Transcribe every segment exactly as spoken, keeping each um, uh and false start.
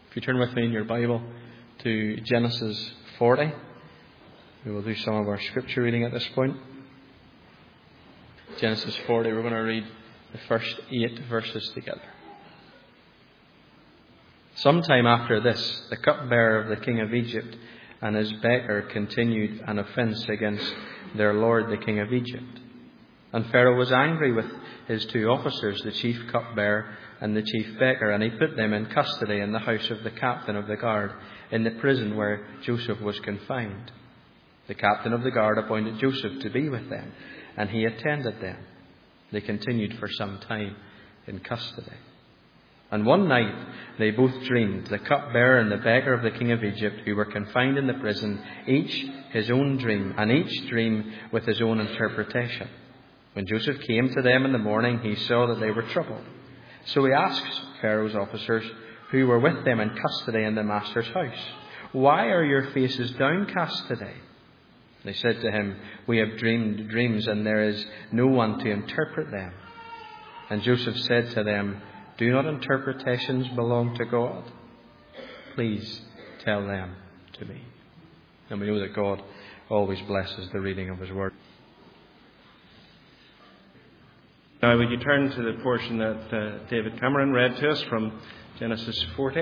If you turn with me in your Bible to Genesis forty, we will do some of our scripture reading at this point. Genesis forty, we're going to read the first eight verses together. Sometime after this, the cupbearer of the king of Egypt and his baker continued an offence against their lord, the king of Egypt. And Pharaoh was angry with his two officers, the chief cupbearer and the chief baker, and he put them in custody in the house of the captain of the guard, in the prison where Joseph was confined. The captain of the guard appointed Joseph to be with them, and he attended them. They continued for some time in custody. And one night they both dreamed, the cupbearer and the baker of the king of Egypt, who were confined in the prison, each his own dream, and each dream with his own interpretation. When Joseph came to them in the morning, he saw that they were troubled. So he asked Pharaoh's officers who were with them in custody in the master's house, "Why are your faces downcast today?" They said to him, "We have dreamed dreams, and there is no one to interpret them." And Joseph said to them, "Do not interpretations belong to God? Please tell them to me." And we know that God always blesses the reading of His Word. Now, would you turn to the portion that uh, David Cameron read to us from Genesis forty?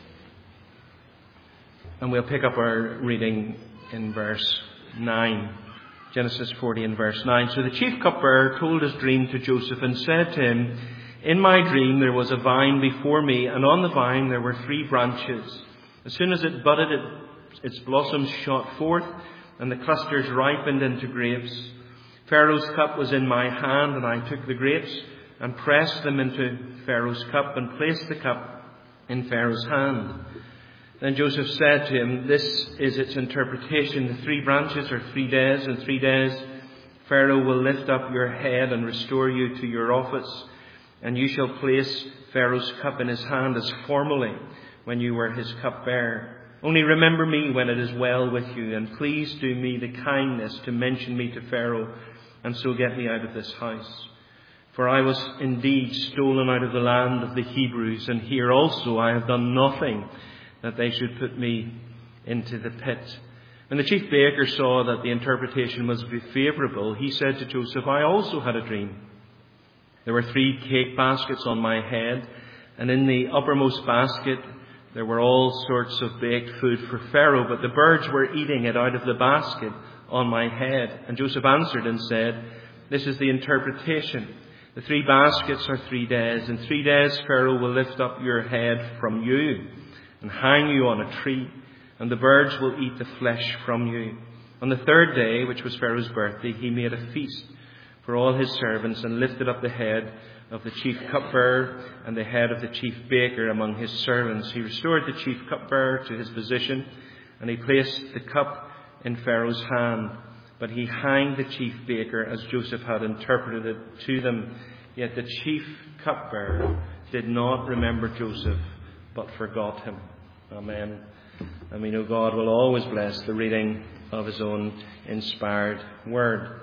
And we'll pick up our reading in verse nine. Genesis forty and verse nine. So the chief cupbearer told his dream to Joseph and said to him, "In my dream there was a vine before me, and on the vine there were three branches. As soon as it budded, it, its blossoms shot forth, and the clusters ripened into grapes. Pharaoh's cup was in my hand, and I took the grapes and pressed them into Pharaoh's cup and placed the cup in Pharaoh's hand." Then Joseph said to him, "This is its interpretation. The three branches are three days, and three days Pharaoh will lift up your head and restore you to your office. And you shall place Pharaoh's cup in his hand as formerly when you were his cupbearer. Only remember me when it is well with you, and please do me the kindness to mention me to Pharaoh, and so get me out of this house. For I was indeed stolen out of the land of the Hebrews, and here also I have done nothing that they should put me into the pit." When the chief baker saw that the interpretation was favourable, he said to Joseph, "I also had a dream. There were three cake baskets on my head, and in the uppermost basket there were all sorts of baked food for Pharaoh, but the birds were eating it out of the basket on my head." And Joseph answered and said, "This is the interpretation. The three baskets are three days. In three days Pharaoh will lift up your head from you and hang you on a tree, and the birds will eat the flesh from you. On the third day, which was Pharaoh's birthday, he made a feast for all his servants and lifted up the head of the chief cupbearer and the head of the chief baker among his servants. He restored the chief cupbearer to his position, and he placed the cup in Pharaoh's hand. But he hanged the chief baker as Joseph had interpreted it to them. Yet the chief cupbearer did not remember Joseph, but forgot him." Amen. And we know God will always bless the reading of His own inspired word.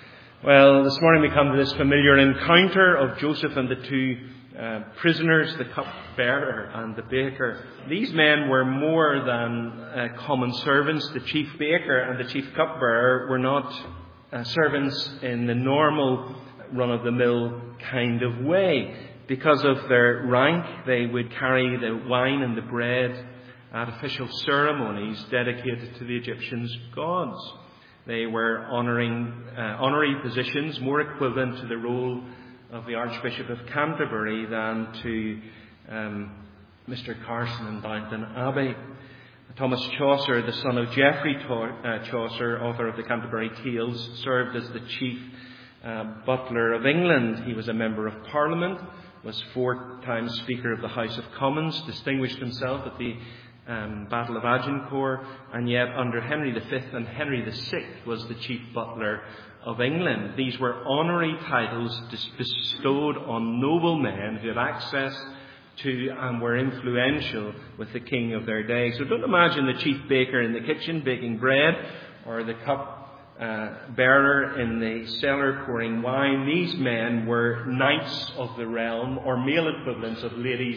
Well, this morning we come to this familiar encounter of Joseph and the two uh, prisoners, the cupbearer and the baker. These men were more than uh, common servants. The chief baker and the chief cupbearer were not uh, servants in the normal run-of-the-mill kind of way. Because of their rank, they would carry the wine and the bread at official ceremonies dedicated to the Egyptians' gods. They were honouring uh, honorary positions more equivalent to the role of the Archbishop of Canterbury than to um, Mister Carson in Downton Abbey. Thomas Chaucer, the son of Geoffrey uh, Chaucer, author of the Canterbury Tales, served as the chief uh, butler of England. He was a member of Parliament, was four times Speaker of the House of Commons, distinguished himself at the Um, Battle of Agincourt, and yet under Henry the Fifth and Henry the Sixth was the chief butler of England. These were honorary titles bestowed on noble men who had access to and were influential with the king of their day. So don't imagine the chief baker in the kitchen baking bread, or the cup uh, bearer in the cellar pouring wine. These men were knights of the realm, or male equivalents of ladies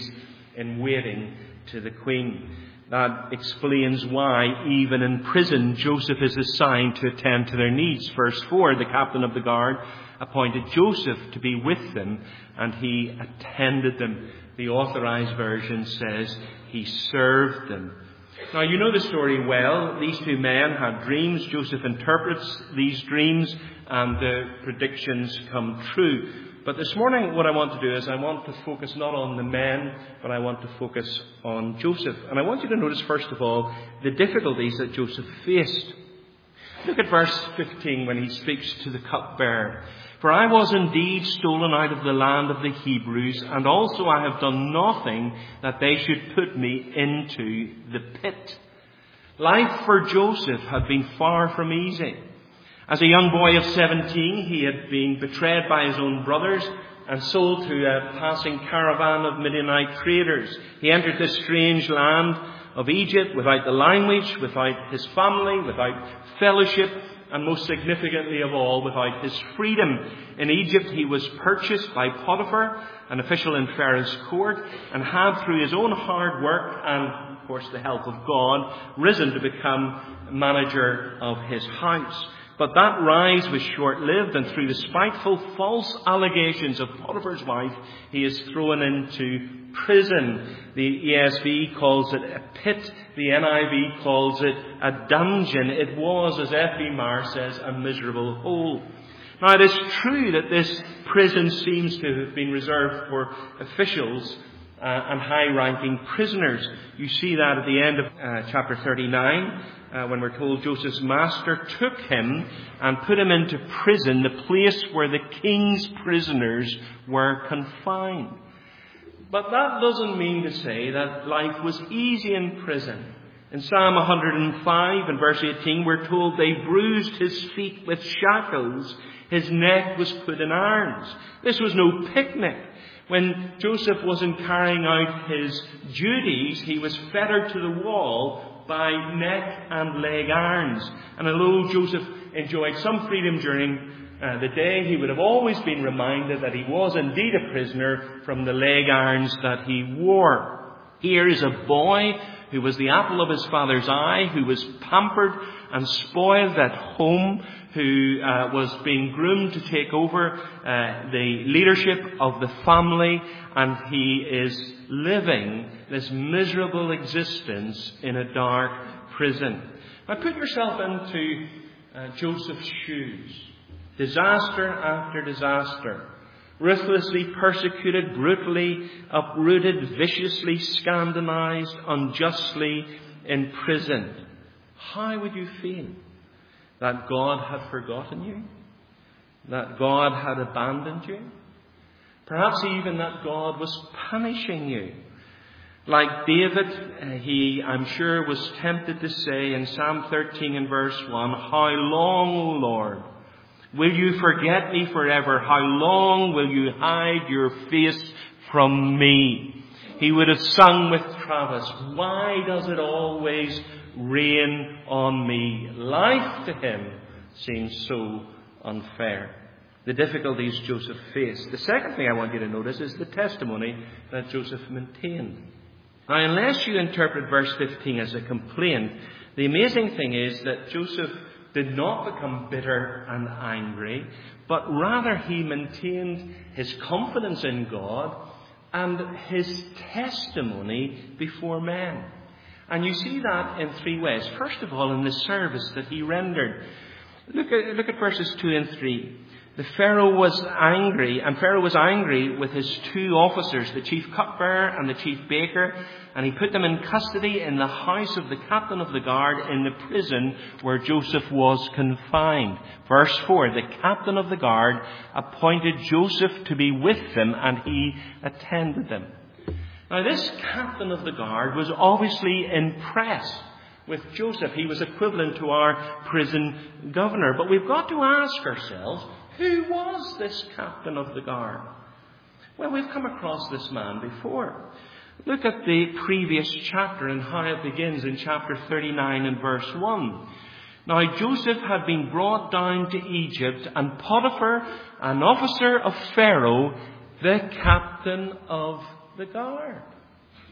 in waiting to the queen. That explains why, even in prison, Joseph is assigned to attend to their needs. Verse four, the captain of the guard appointed Joseph to be with them, and he attended them. The Authorized Version says he served them. Now, you know the story well. These two men had dreams. Joseph interprets these dreams, and the predictions come true. But this morning, what I want to do is I want to focus not on the men, but I want to focus on Joseph. And I want you to notice, first of all, the difficulties that Joseph faced. Look at verse fifteen when he speaks to the cupbearer. For I was indeed stolen out of the land of the Hebrews, and also I have done nothing that they should put me into the pit. Life for Joseph had been far from easy. As a young boy of seventeen, he had been betrayed by his own brothers and sold to a passing caravan of Midianite traders. He entered this strange land of Egypt without the language, without his family, without fellowship, and most significantly of all, without his freedom. In Egypt, he was purchased by Potiphar, an official in Pharaoh's court, and had, through his own hard work and, of course, the help of God, risen to become manager of his house. But that rise was short-lived, and through the spiteful false allegations of Potiphar's wife, he is thrown into prison. The E S V calls it a pit. The N I V calls it a dungeon. It was, as F B Maher says, a miserable hole. Now, it is true that this prison seems to have been reserved for officials uh, and high-ranking prisoners. You see that at the end of uh, chapter thirty-nine. Uh, when we're told Joseph's master took him and put him into prison, the place where the king's prisoners were confined. But that doesn't mean to say that life was easy in prison. In Psalm one hundred five and verse eighteen, we're told they bruised his feet with shackles. His neck was put in irons. This was no picnic. When Joseph wasn't carrying out his duties, he was fettered to the wall by neck and leg irons. And although Joseph enjoyed some freedom during uh, the day, he would have always been reminded that he was indeed a prisoner from the leg irons that he wore. Here is a boy who was the apple of his father's eye, who was pampered and spoiled at home, who uh, was being groomed to take over uh, the leadership of the family, and he is living this miserable existence in a dark prison. Now put yourself into uh, Joseph's shoes. Disaster after disaster. Ruthlessly persecuted, brutally uprooted, viciously scandalized, unjustly imprisoned. How would you feel? That God had forgotten you? That God had abandoned you? Perhaps even that God was punishing you. Like David, he, I'm sure, was tempted to say in Psalm thirteen and verse one, how long, O Lord, will you forget me forever? How long will you hide your face from me? He would have sung with Travis, why does it always rain on me? Life to him seems so unfair. The difficulties Joseph faced. The second thing I want you to notice is the testimony that Joseph maintained. Now, unless you interpret verse fifteen as a complaint, the amazing thing is that Joseph did not become bitter and angry, but rather he maintained his confidence in God and his testimony before men. And you see that in three ways. First of all, in the service that he rendered. Look at, look at verses two and three. The Pharaoh was angry, and Pharaoh was angry with his two officers, the chief cupbearer and the chief baker, and he put them in custody in the house of the captain of the guard in the prison where Joseph was confined. Verse four, the captain of the guard appointed Joseph to be with them, and he attended them. Now, this captain of the guard was obviously impressed with Joseph. He was equivalent to our prison governor. But we've got to ask ourselves, who was this captain of the guard? Well, we've come across this man before. Look at the previous chapter and how it begins in chapter thirty-nine and verse one. Now, Joseph had been brought down to Egypt, and Potiphar, an officer of Pharaoh, the captain of the guard.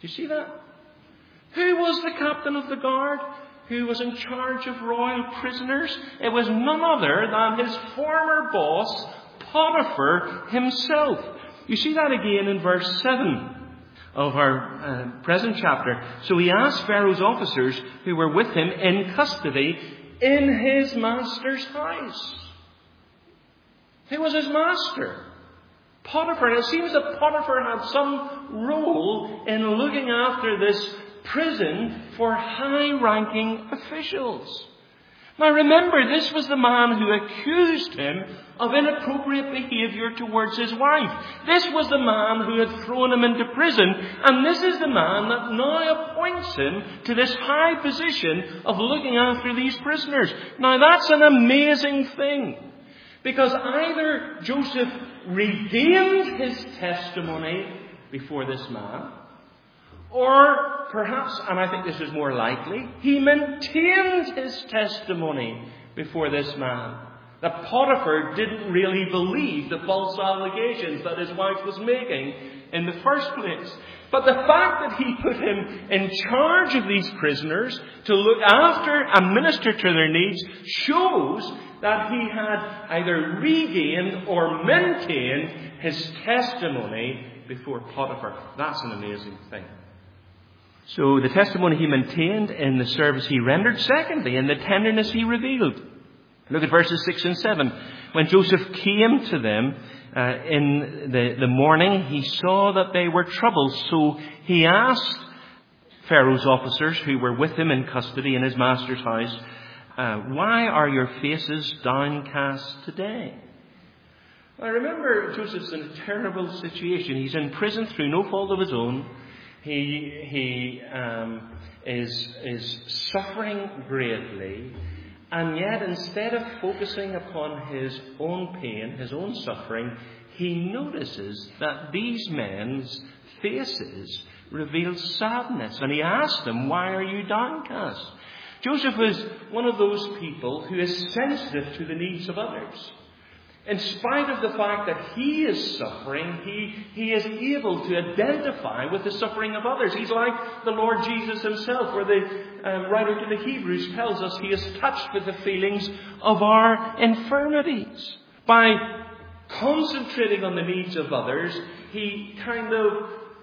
you see that? Who was the captain of the guard? Who was in charge of royal prisoners? It was none other than his former boss, Potiphar himself. You see that again in verse seven of our uh, present chapter. So he asked Pharaoh's officers who were with him in custody in his master's house. Who was his master? Potiphar. And it seems that Potiphar had some role in looking after this prison for high-ranking officials. Now remember, this was the man who accused him of inappropriate behaviour towards his wife. This was the man who had thrown him into prison, and this is the man that now appoints him to this high position of looking after these prisoners. Now that's an amazing thing, because either Joseph redeemed his testimony before this man, or perhaps, and I think this is more likely, he maintained his testimony before this man. That Potiphar didn't really believe the false allegations that his wife was making in the first place. But the fact that he put him in charge of these prisoners to look after and minister to their needs shows that he had either regained or maintained his testimony before Potiphar. That's an amazing thing. So the testimony he maintained in the service he rendered. Secondly, in the tenderness he revealed. Look at verses six and seven. When Joseph came to them uh, in the, the morning, he saw that they were troubled. So he asked Pharaoh's officers who were with him in custody in his master's house, uh, why are your faces downcast today? I remember Joseph's in a terrible situation. He's in prison through no fault of his own. He he um, is is suffering greatly, and yet instead of focusing upon his own pain, his own suffering, he notices that these men's faces reveal sadness, and he asks them, "Why are you downcast?" Joseph is one of those people who is sensitive to the needs of others. In spite of the fact that he is suffering, he, he is able to identify with the suffering of others. He's like the Lord Jesus himself, where the um, writer to the Hebrews tells us he is touched with the feelings of our infirmities. By concentrating on the needs of others, he kind of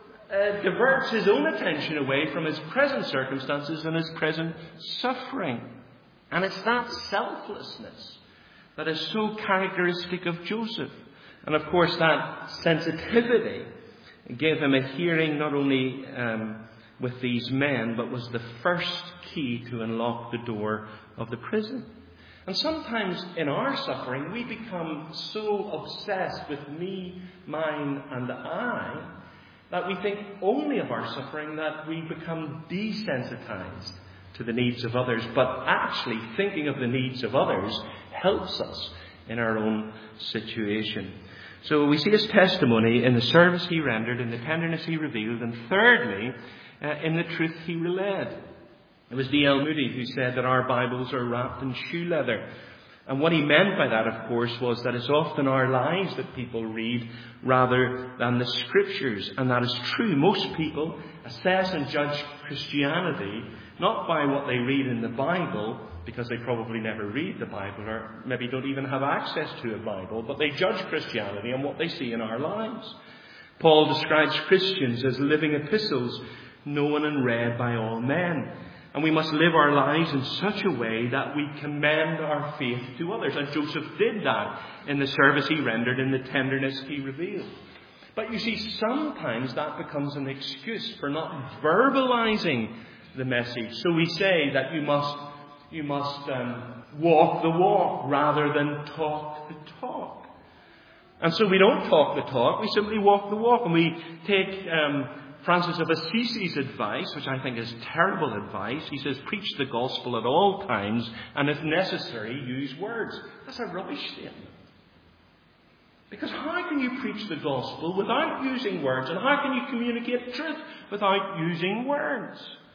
uh, diverts his own attention away from his present circumstances and his present suffering. And it's that selflessness that is so characteristic of Joseph. And of course that sensitivity gave him a hearing not only um, with these men, but was the first key to unlock the door of the prison. And sometimes in our suffering we become so obsessed with me, mine and I that we think only of our suffering, that we become desensitized to the needs of others. But actually thinking of the needs of others helps us in our own situation. So we see his testimony in the service he rendered, in the tenderness he revealed, and thirdly, uh, in the truth he relayed. It was D L Moody who said that our Bibles are wrapped in shoe leather. And what he meant by that, of course, was that it's often our lives that people read rather than the Scriptures. And that is true. Most people assess and judge Christianity not by what they read in the Bible, because they probably never read the Bible or maybe don't even have access to a Bible, but they judge Christianity on what they see in our lives. Paul describes Christians as living epistles, known and read by all men. And we must live our lives in such a way that we commend our faith to others. And Joseph did that in the service he rendered, in the tenderness he revealed. But you see, sometimes that becomes an excuse for not verbalizing the message. So we say that you must you must um, walk the walk rather than talk the talk. And so we don't talk the talk, we simply walk the walk. And we take um, Francis of Assisi's advice, which I think is terrible advice. He says, preach the gospel at all times, and if necessary, use words. That's a rubbish statement. Because how can you preach the gospel without using words? And how can you communicate truth without using words?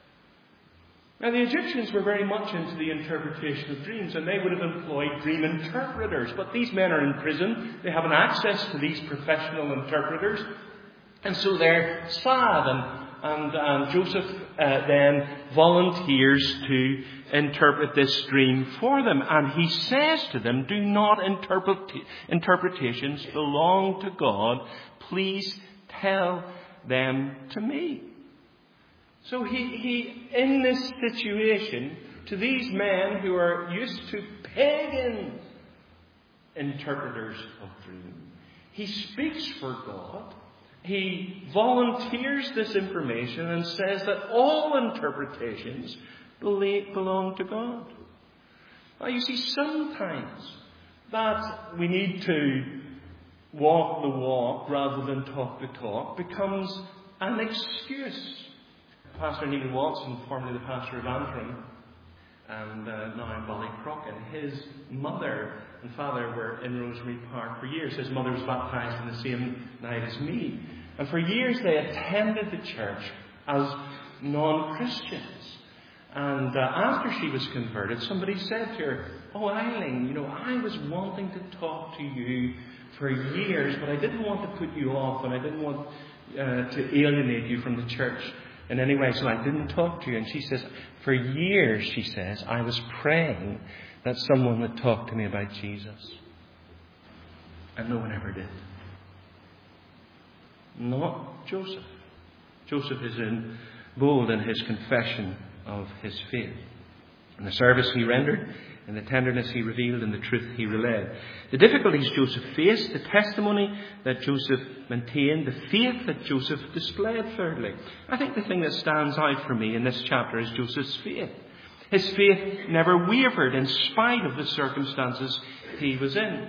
Now, the Egyptians were very much into the interpretation of dreams, and they would have employed dream interpreters. But these men are in prison. They haven't access to these professional interpreters. And so they're sad and, And, and Joseph uh, then volunteers to interpret this dream for them. And he says to them, do not interpret, interpretations belong to God. Please tell them to me. So he, he, in this situation, to these men who are used to pagan interpreters of dreams, he speaks for God. He volunteers this information and says that all interpretations belong to God. Now you see, sometimes that we need to walk the walk rather than talk the talk becomes an excuse. Pastor Neil Watson, formerly the pastor of Antrim, and uh, now in Ballycrocken, his mother and father were in Rosemary Park for years. His mother was baptised on the same night as me. And for years they attended the church as non-Christians. And uh, after she was converted, somebody said to her, oh, Eileen, you know, I was wanting to talk to you for years, but I didn't want to put you off, and I didn't want uh, to alienate you from the church in any way, so I didn't talk to you. And she says, for years, she says, I was praying that someone would talk to me about Jesus. And no one ever did. Not Joseph. Joseph is in bold in his confession of his faith. In the service he rendered, in the tenderness he revealed, in the truth he relayed. The difficulties Joseph faced, the testimony that Joseph maintained, the faith that Joseph displayed, thirdly. I think the thing that stands out for me in this chapter is Joseph's faith. His faith never wavered in spite of the circumstances he was in.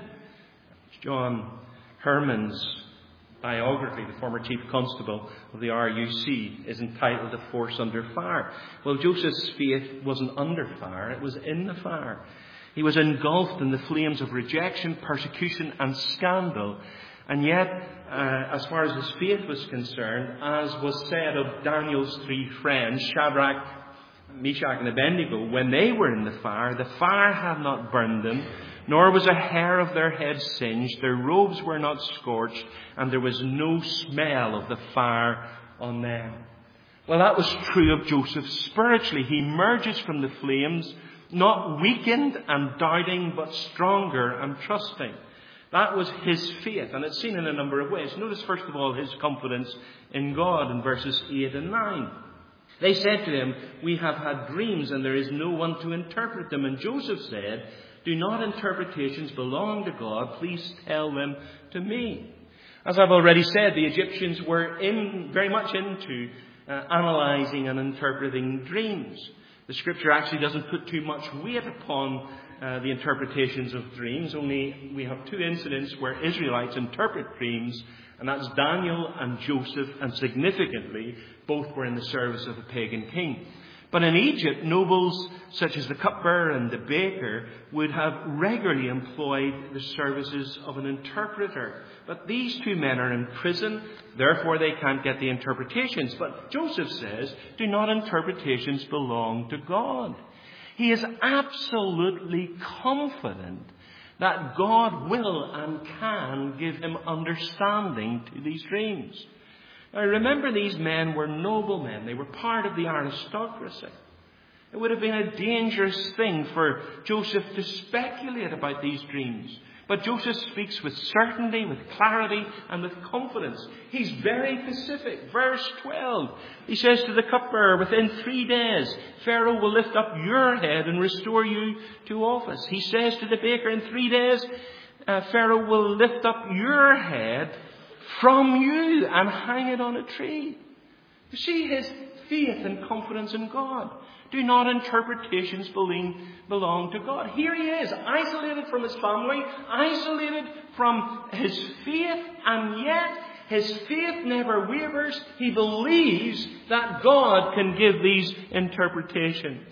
John Herman's biography, the former chief constable of the R U C, is entitled A Force Under Fire. Well, Joseph's faith wasn't under fire, it was in the fire. He was engulfed in the flames of rejection, persecution and scandal. And yet, uh, as far as his faith was concerned, as was said of Daniel's three friends, Shadrach, Meshach and Abednego, when they were in the fire, the fire had not burned them, nor was a hair of their heads singed, their robes were not scorched, and there was no smell of the fire on them. Well, that was true of Joseph spiritually. He emerges from the flames, not weakened and doubting, but stronger and trusting. That was his faith, and it's seen in a number of ways. Notice, first of all, his confidence in God in verses eight and nine. They said to him, we have had dreams, and there is no one to interpret them. And Joseph said, do not interpretations belong to God? Please tell them to me. As I've already said, the Egyptians were in very much into uh, analysing and interpreting dreams. The Scripture actually doesn't put too much weight upon uh, the interpretations of dreams. Only we have two incidents where Israelites interpret dreams, and that's Daniel and Joseph, and significantly, both were in the service of a pagan king. But in Egypt, nobles such as the cupbearer and the baker would have regularly employed the services of an interpreter. But these two men are in prison, therefore they can't get the interpretations. But Joseph says, do not interpretations belong to God? He is absolutely confident that God will and can give him understanding to these dreams. Now remember, these men were noblemen. They were part of the aristocracy. It would have been a dangerous thing for Joseph to speculate about these dreams. But Joseph speaks with certainty, with clarity, and with confidence. He's very specific. Verse twelve, he says to the cupbearer, within three days, Pharaoh will lift up your head and restore you to office. He says to the baker, in three days, uh, Pharaoh will lift up your head from you and hang it on a tree. You see his faith and confidence in God. Do not interpretations belong to God? Here he is, isolated from his family, isolated from his faith, and yet his faith never wavers. He believes that God can give these interpretations.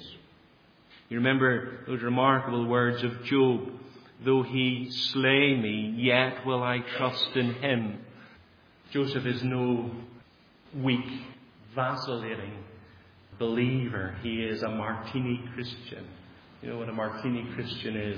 You remember those remarkable words of Job, though he slay me, yet will I trust in him. Joseph is no weak, vacillating believer. He is a martini Christian. You know what a martini Christian is?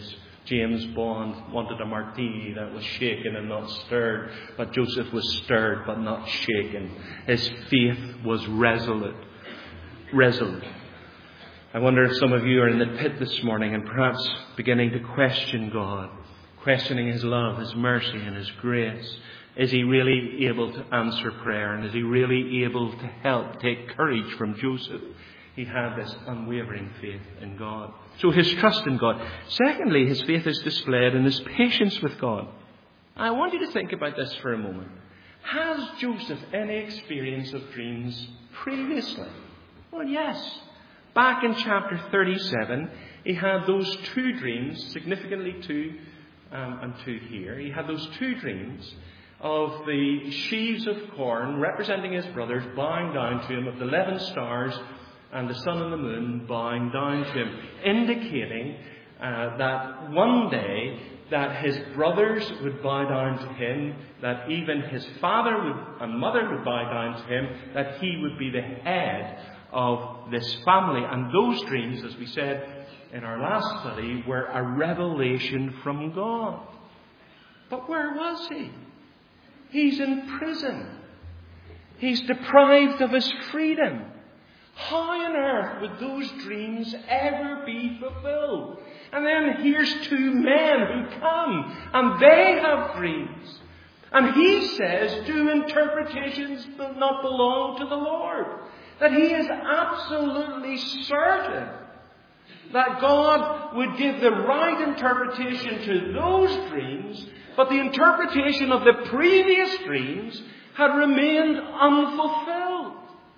James Bond wanted a martini that was shaken and not stirred, but Joseph was stirred but not shaken. His faith was resolute. Resolute. I wonder if some of you are in the pit this morning and perhaps beginning to question God, questioning His love, His mercy and His grace. Is He really able to answer prayer? And is He really able to help take courage from Joseph? He had this unwavering faith in God. So his trust in God. Secondly, his faith is displayed in his patience with God. I want you to think about this for a moment. Has Joseph any experience of dreams previously? Well, yes. Back in chapter thirty-seven, he had those two dreams, significantly two um, and two here. He had those two dreams of the sheaves of corn representing his brothers bowing down to him, of the eleven stars and the sun and the moon bowing down to him, indicating uh, that one day that his brothers would bow down to him, that even his father would, and mother would bow down to him, that he would be the head of this family. And those dreams, as we said in our last study, were a revelation from God. But where was he? He's in prison. He's deprived of his freedom. How on earth would those dreams ever be fulfilled? And then here's two men who come, and they have dreams. And he says, do interpretations not belong to the Lord? That he is absolutely certain that God would give the right interpretation to those dreams, but the interpretation of the previous dreams had remained unfulfilled.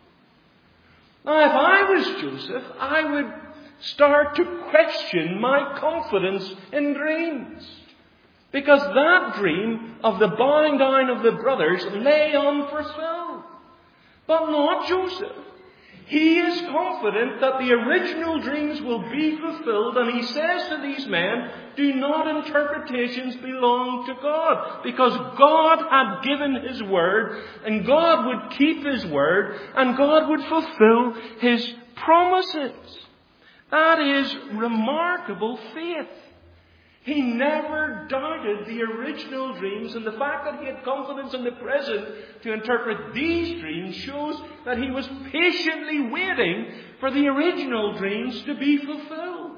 Now, if I was Joseph, I would start to question my confidence in dreams. Because that dream of the bowing down of the brothers lay unfulfilled. But not Joseph. He is confident that the original dreams will be fulfilled, and he says to these men, do not interpretations belong to God? Because God had given his word, and God would keep his word, and God would fulfill his promises. That is remarkable faith. He never doubted the original dreams, and the fact that he had confidence in the present to interpret these dreams shows that he was patiently waiting for the original dreams to be fulfilled.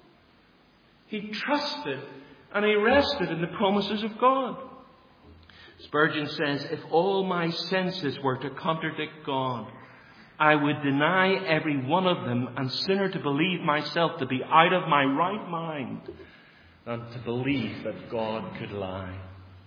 He trusted and he rested in the promises of God. Spurgeon says, if all my senses were to contradict God, I would deny every one of them, and sooner to believe myself to be out of my right mind than to believe that God could lie.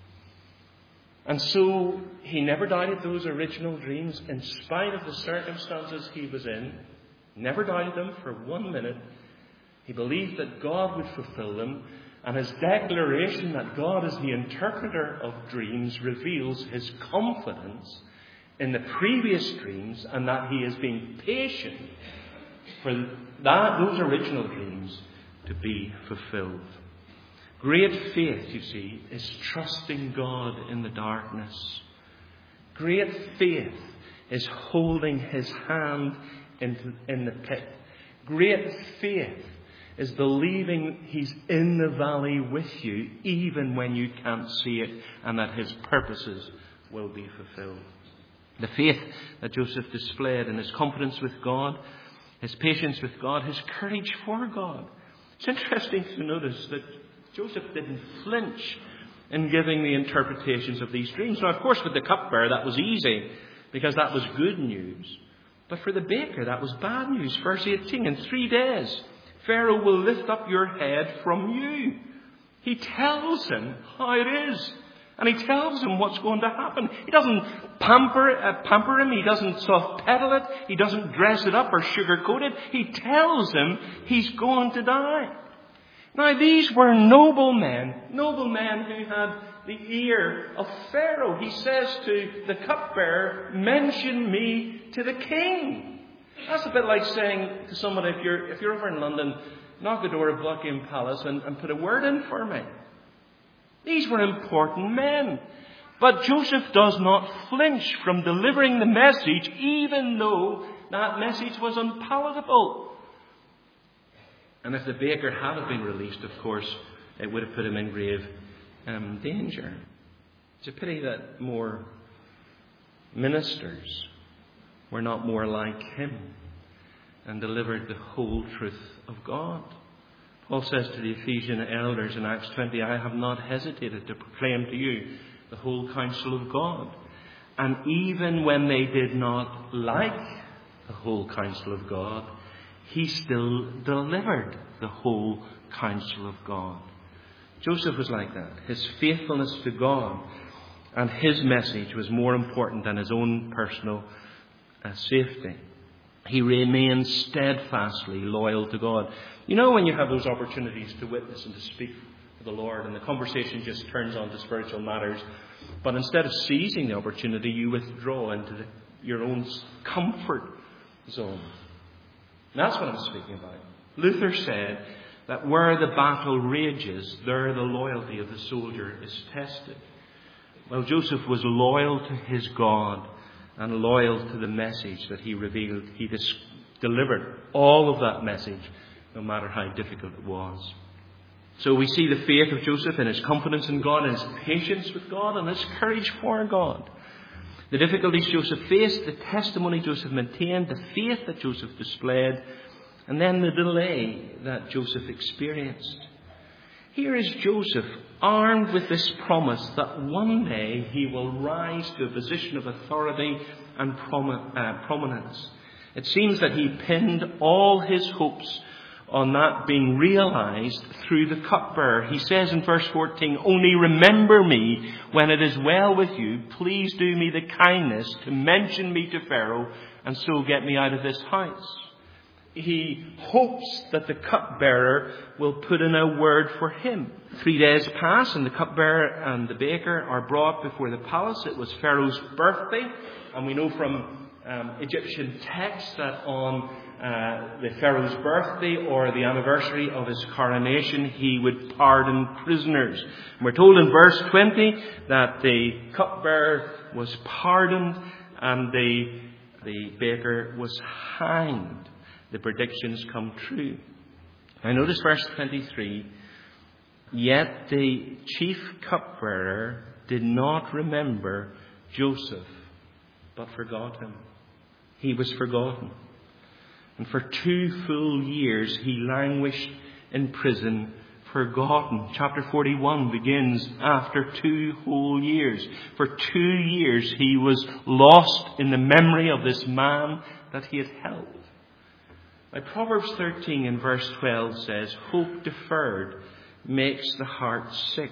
And so he never doubted those original dreams in spite of the circumstances he was in. Never doubted them for one minute. He believed that God would fulfill them. And his declaration that God is the interpreter of dreams reveals his confidence in the previous dreams, and that he is being patient for that, those original dreams to be fulfilled. Great faith, you see, is trusting God in the darkness. Great faith is holding his hand in, in the pit. Great faith is believing he's in the valley with you, even when you can't see it, and that his purposes will be fulfilled. The faith that Joseph displayed in his confidence with God, his patience with God, his courage for God. It's interesting to notice that Joseph didn't flinch in giving the interpretations of these dreams. Now, of course, with the cupbearer, that was easy, because that was good news. But for the baker, that was bad news. Verse eighteen, in three days, Pharaoh will lift up your head from you. He tells him how it is. And he tells him what's going to happen. He doesn't pamper, uh, pamper him. He doesn't soft pedal it. He doesn't dress it up or sugarcoat it. He tells him he's going to die. Now, these were noble men, noble men who had the ear of Pharaoh. He says to the cupbearer, mention me to the king. That's a bit like saying to somebody, if you're, if you're over in London, knock the door of Buckingham Palace and, and put a word in for me. These were important men. But Joseph does not flinch from delivering the message, even though that message was unpalatable. And if the baker had been released, of course, it would have put him in grave um, danger. It's a pity that more ministers were not more like him and delivered the whole truth of God. Paul says to the Ephesian elders in Acts twenty, I have not hesitated to proclaim to you the whole counsel of God. And even when they did not like the whole counsel of God, he still delivered the whole counsel of God. Joseph was like that. His faithfulness to God and his message was more important than his own personal uh, safety. He remained steadfastly loyal to God. You know, when you have those opportunities to witness and to speak for the Lord, and the conversation just turns on to spiritual matters, but instead of seizing the opportunity, you withdraw into the, your own comfort zone. And that's what I'm speaking about. Luther said that where the battle rages, there the loyalty of the soldier is tested. Well, Joseph was loyal to his God and loyal to the message that he revealed. He dis- delivered all of that message, no matter how difficult it was. So we see the faith of Joseph in his confidence in God, and his patience with God, and his courage for God. The difficulties Joseph faced, the testimony Joseph maintained, the faith that Joseph displayed, and then the delay that Joseph experienced. Here is Joseph, armed with this promise that one day he will rise to a position of authority and prom- uh, prominence. It seems that he pinned all his hopes on that being realized through the cupbearer. He says in verse fourteen, only remember me when it is well with you. Please do me the kindness to mention me to Pharaoh and so get me out of this house. He hopes that the cupbearer will put in a word for him. Three days pass and the cupbearer and the baker are brought before the palace. It was Pharaoh's birthday, and we know from um, Egyptian texts that on uh, the Pharaoh's birthday or the anniversary of his coronation, he would pardon prisoners. And we're told in verse twenty that the cupbearer was pardoned and the, the baker was hanged. The predictions come true. Now notice verse twenty-three. Yet the chief cupbearer did not remember Joseph, but forgot him. He was forgotten. And for two full years he languished in prison, forgotten. Chapter forty-one begins after two whole years. For two years he was lost in the memory of this man that he had helped. Now, Proverbs thirteen in verse twelve says, hope deferred makes the heart sick.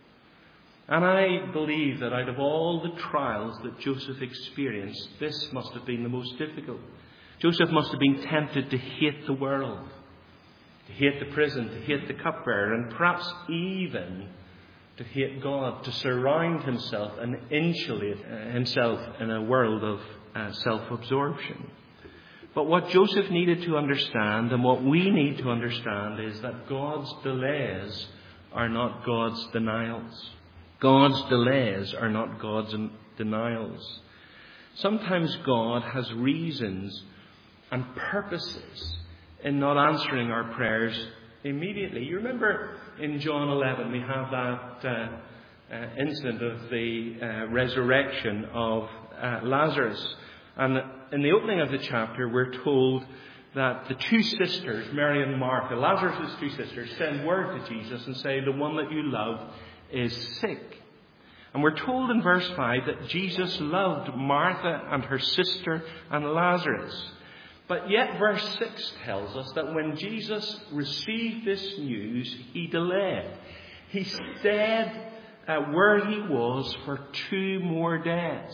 And I believe that out of all the trials that Joseph experienced, this must have been the most difficult. Joseph must have been tempted to hate the world, to hate the prison, to hate the cupbearer, and perhaps even to hate God, to surround himself and insulate himself in a world of uh, self-absorption. But what Joseph needed to understand, and what we need to understand, is that God's delays are not God's denials. God's delays are not God's denials. Sometimes God has reasons and purposes in not answering our prayers immediately. You remember in John eleven we have that uh, uh, incident of the uh, resurrection of uh, Lazarus. And in the opening of the chapter, we're told that the two sisters, Mary and Martha, Lazarus' two sisters, send word to Jesus and say, the one that you love is sick. And we're told in verse five that Jesus loved Martha and her sister and Lazarus. But yet verse six tells us that when Jesus received this news, he delayed. He stayed uh, where he was for two more days.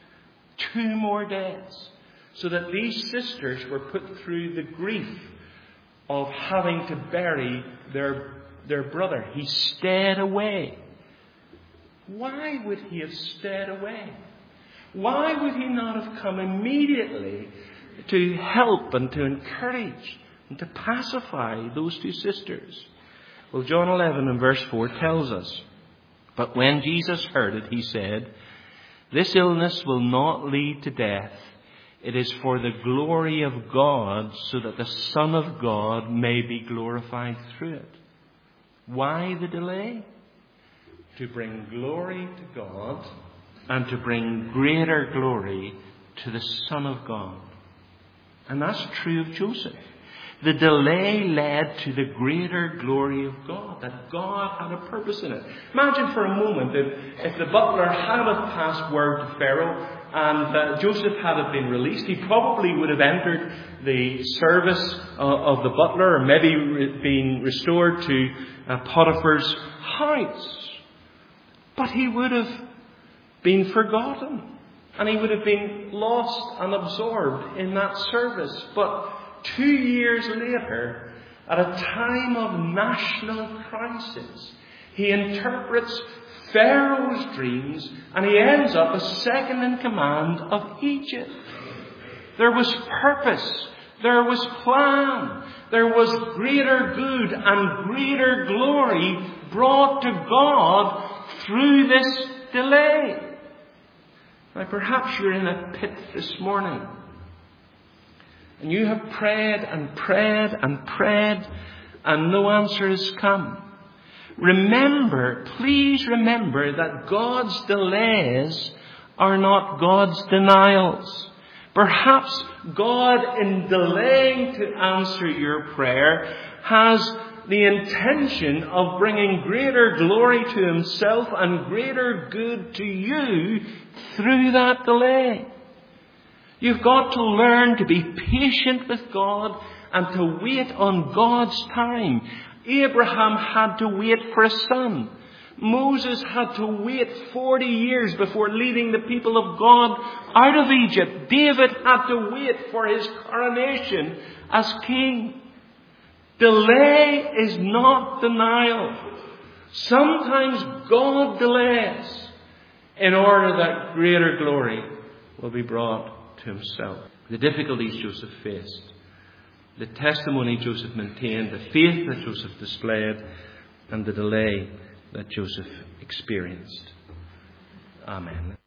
Two more days. So that these sisters were put through the grief of having to bury their, their brother. He stayed away. Why would he have stayed away? Why would he not have come immediately to help and to encourage and to pacify those two sisters? Well, John eleven and verse four tells us, but when Jesus heard it, he said, this illness will not lead to death. It is for the glory of God, so that the Son of God may be glorified through it. Why the delay? To bring glory to God and to bring greater glory to the Son of God. And that's true of Joseph. The delay led to the greater glory of God, that God had a purpose in it. Imagine for a moment if, if the butler had have passed word to Pharaoh and uh, Joseph had have been released. He probably would have entered the service uh, of the butler, or maybe re- been restored to uh, Potiphar's house. But he would have been forgotten, and he would have been lost and absorbed in that service. But two years later, at a time of national crisis, he interprets Pharaoh's dreams and he ends up as second in command of Egypt. There was purpose. There was plan. There was greater good and greater glory brought to God through this delay. Now perhaps you're in a pit this morning. And you have prayed and prayed and prayed and no answer has come. Remember, please remember that God's delays are not God's denials. Perhaps God, in delaying to answer your prayer, has the intention of bringing greater glory to himself and greater good to you through that delay. You've got to learn to be patient with God and to wait on God's time. Abraham had to wait for a son. Moses had to wait forty years before leading the people of God out of Egypt. David had to wait for his coronation as king. Delay is not denial. Sometimes God delays in order that greater glory will be brought to himself. The difficulties Joseph faced, the testimony Joseph maintained, the faith that Joseph displayed, and the delay that Joseph experienced. Amen.